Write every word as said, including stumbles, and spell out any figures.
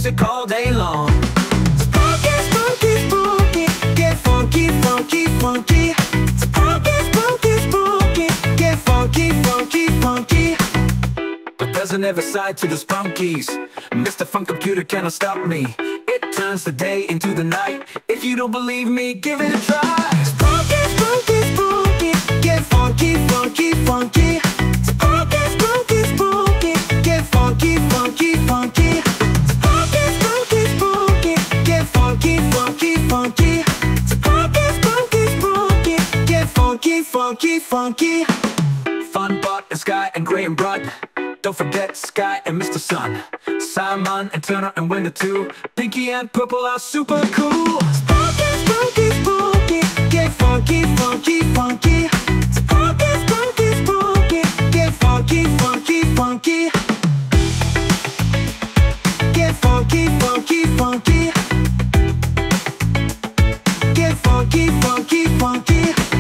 music all day long. Spunky, spunky, spunky, get funky, funky, funky. Spunky, spunky, spunky, get funky, funky, funky. But there's another side to the spunkies. Mister Funk Computer cannot stop me. It turns the day into the night. If you don't believe me, give it a try. Spunky, spunky, spunky, get funky, funky, funky. Spunky, spunky, spunky, get funky, funky, funky. Spunky, spunky, spunky, get funky, funky, funky. Spunky, spunky, spunky, get funky, funky, funky. Fun Bot and Sky and Gray and Brud. Don't forget Sky and Mister Sun. Simon and Turner and Wender too. Pinky and Purple are super cool. Spunky, spunky, spunky, get funky, funky, funky. Spunky, spunky, spunky, get funky, funky, funky. Get funky, funky, funky. Get funky, funky, funky.